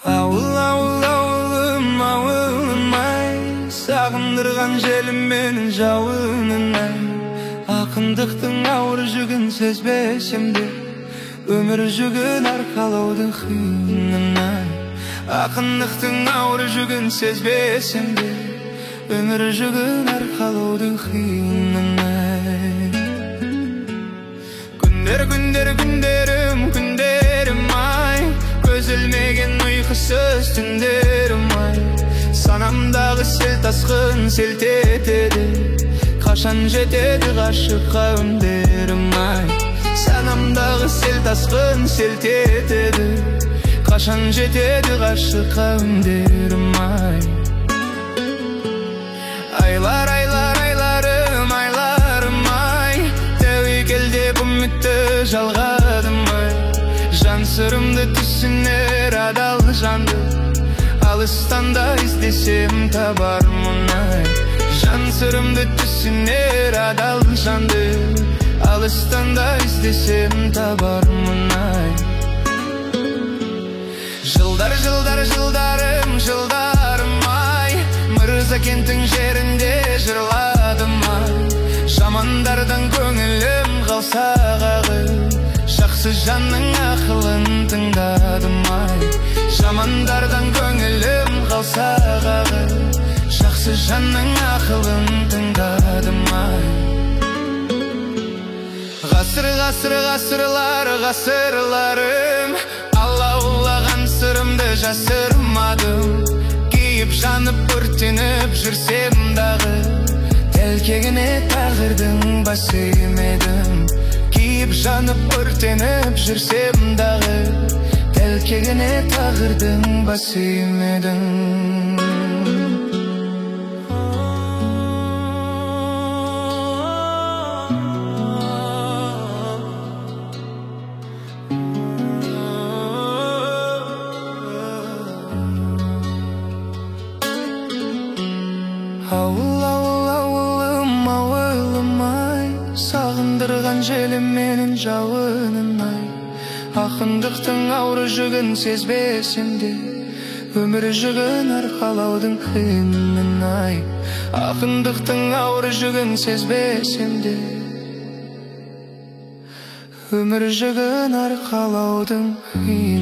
Ауыл, ауыл, ауылым, ауылым ай, сағындырған желім менің жауыным ай. Ақындықтың ауыр жүгін сезбесем де, өмір жүгін арқалаудың қиынын ай. Ақындықтың ауыр жүгін сезбесем де, өмір жүгін арқалаудың қиынын ай. Күндер, күндер, күндерім, күндерім ай, көзілмеген ұйқысыз түндерім ай. Санамдағы сел тасқын селт етеді, қашан жетеді ғашыққа үндерім ай. Санамдағы сел тасқын селт етеді, қашан жетеді ғашыққа үндерім ай. Айлар, айлар, айларым, айларым ай, тәуекелдеп үмітті жалғадым ай. Жан сырымды түсінер адал жанды, алыстан да іздесем табармын ай. Жан сырымды түсінер адал жанды, алыстан да іздесем табармын ай. Жылдар, жылдар, жылдарым, жылдарым ай, Мырзакенттің жерінде жырладым ай. Жамандардан көңілім қалса қағы, жақсы жанның ақылын тыңдадым ай. Жамандардан көңілім қалса қағы, жақсы жанның ақылын тыңдадым ай. Ғасыр, ғасыр, ғасырлар, ғасырларым, алаулаған сырымды жасырмадым. Күйіп жанып өртеніп жүрсем дағы, тәлкегіне тағдырдың бас иемедім. Күйіп жанып өртеніп жүрсем дағы, тәлкегіне тағдырдың бас иемедім. Ауыл, ауыл, ауылым, ауылым ай, сағындырған желім менің жауыным ай. Ақындықтың ауыр жүгін сезбесем де, өмір жүгін арқалаудың қиынын ай. Ақындықтың ауыр жүгін сезбесем де, өмір жүгін арқалаудың қиынын.